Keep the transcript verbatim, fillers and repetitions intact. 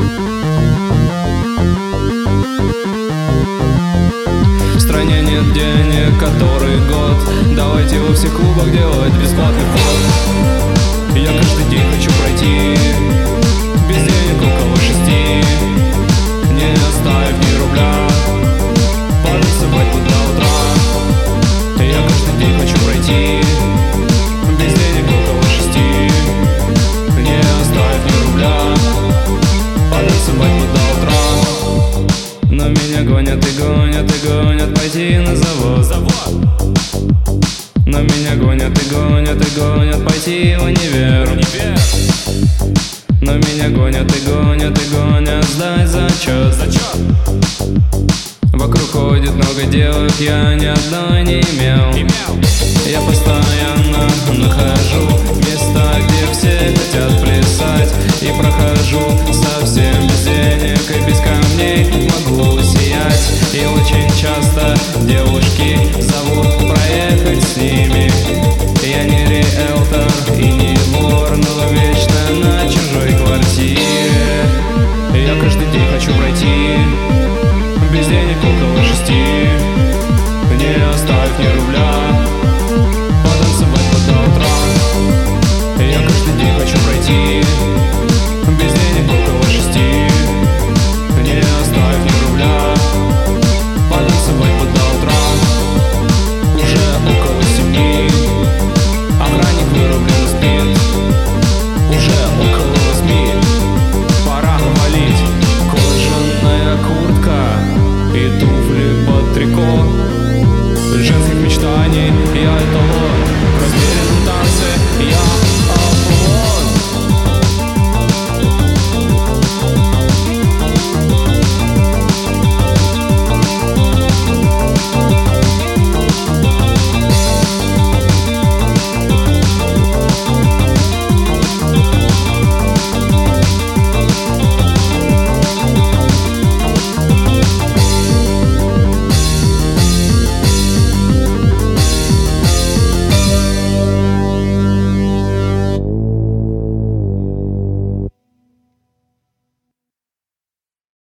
В стране нет денег, который год. Давайте во всех клубах делать бесплатный вход. Я каждый день хочу пройти без денег около шести, не оставив ни рубля, потанцевать тут до утра. Я каждый день хочу пройти без денег около шести, не оставив ни рубля, потанцевать тут до утра. Но меня гонят и гонят и гонят пойти на завод, завод. Но меня гонят и гонят и гонят пойти в универ, универ. Но меня гонят и гонят и гонят сдать зачет, зачет. Вокруг ходит много девок, я ни одной не имел, имел. Я постоянно нахожу места, где все хотят плясать, и прохожу совсем без денег и без камней могу сиять. И очень часто девушки зовут проехать с ними. Я не риэлтор и не вор, но вечно на чужой квартире. Я каждый день хочу пройти без денег около шести, не оставив ни рубля, потанцевать до утра. Я каждый день хочу пройти